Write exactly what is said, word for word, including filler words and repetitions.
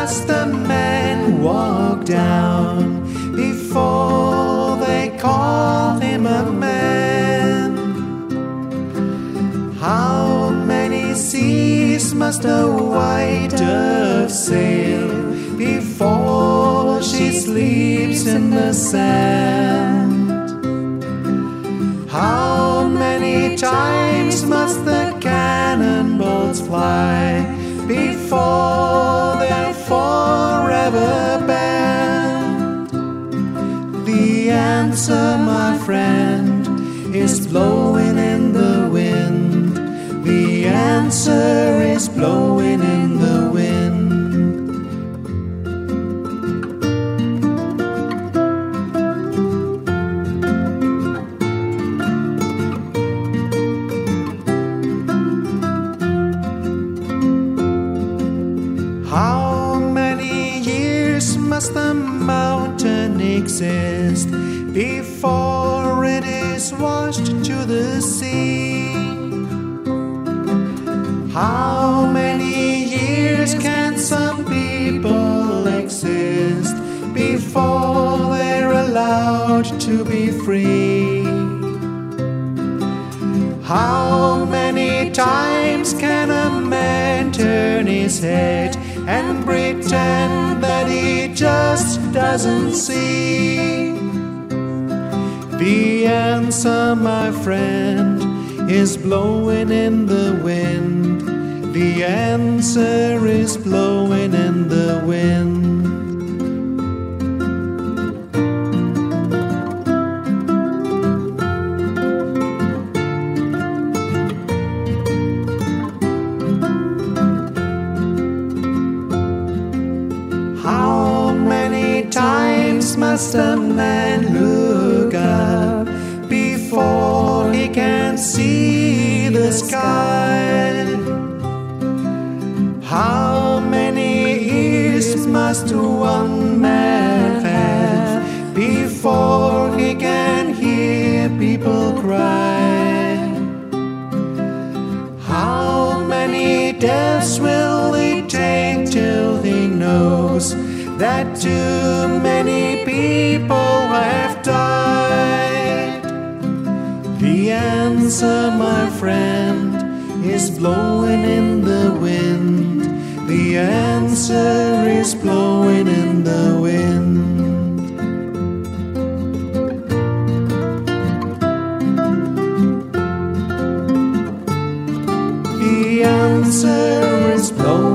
must a man walk down before they call him a man? How many seas must a white dove sail before she sleeps in the sand? How many times must the cannonballs fly before they're forever banned? The answer, my friend, is blowing in the wind. The answer is blowing in the wind. How many years must the mountain exist before it is washed to the sea? How many years can some people exist before they're allowed to be free? How many times can a man turn his head and pretend that he just doesn't see? The answer, my friend, is blowing in the wind. The answer is blowing in the wind. How many times must a man look up before he can see the sky? How many ears must one man have before he can hear people cry? How many deaths will it take till he knows that too many people have died? The answer, my friend, is blowing in the wind. The answer is blowing in the wind. The answer is blowing